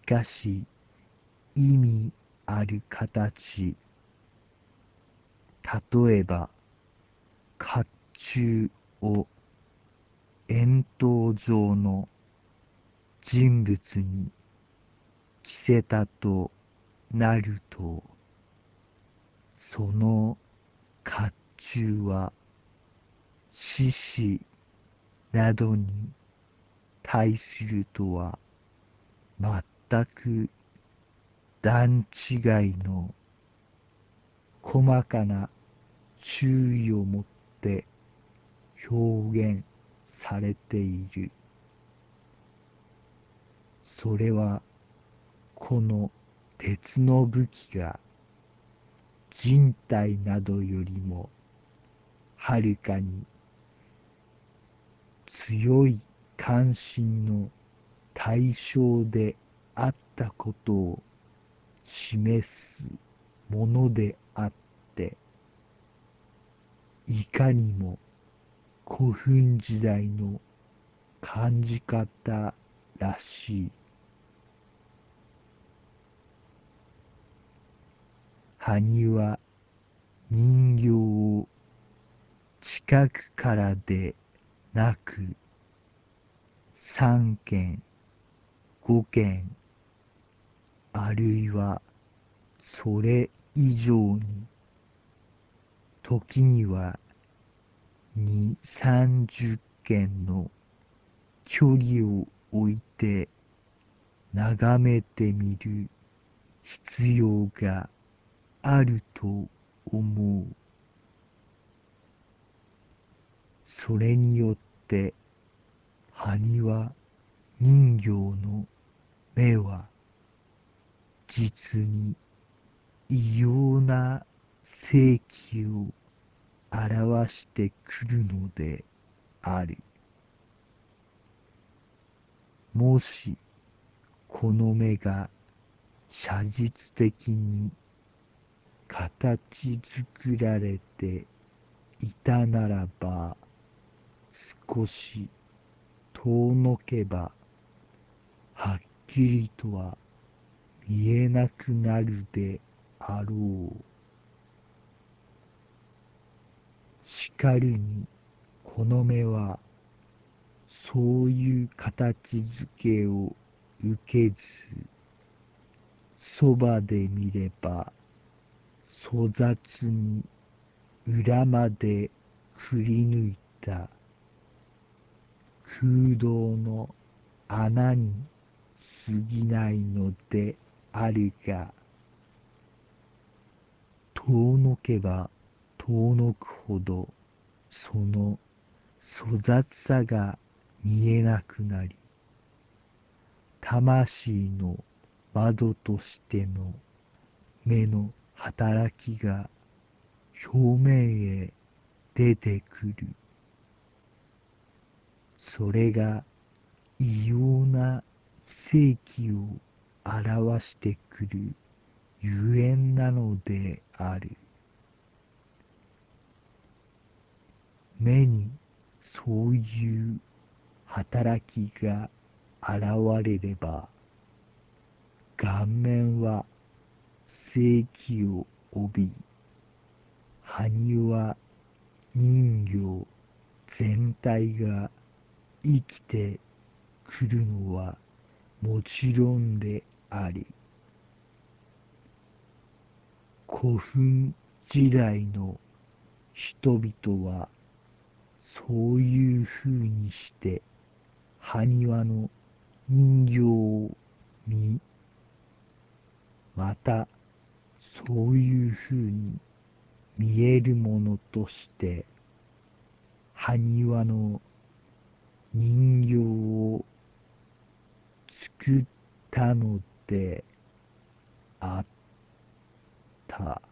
かし意味ある形、例えば甲冑を円筒状の人物に着せたとなると、その甲冑は獅子などに対するとは全く段違いの細かな注意をもって表現されている。それはこの鉄の武器が人体などよりもはるかに強い関心の対象であったことを示すものであって、いかにも古墳時代の感じ方らしい。埴は人形を近くからでなく、3軒、5軒、あるいはそれ以上に、時には2、30軒の距離を置いて眺めてみる必要があると思う。それによって埴輪人形の目は実に異様な世紀を表してくるのである。もしこの目が写実的に形作られていたならば、少し遠のけばはっきりとは見えなくなるであろう。しかるにこの目はそういう形づけを受けず、そばで見れば粗雑に裏までくり抜いた空洞の穴に過ぎないのであるが、遠のけば遠のくほどその粗雑さが見えなくなり、魂の窓としての目の働きが表面へ出てくる。それが異様な世紀を表してくるゆえんなのである。目にそういう働きが現れれば、顔面は生気を帯び、埴輪人形全体が生きてくるのはもちろんであり、古墳時代の人々はそういうふうにして埴輪の人形を見、またそういうふうに見えるものとして埴輪の人形を作ったのであった。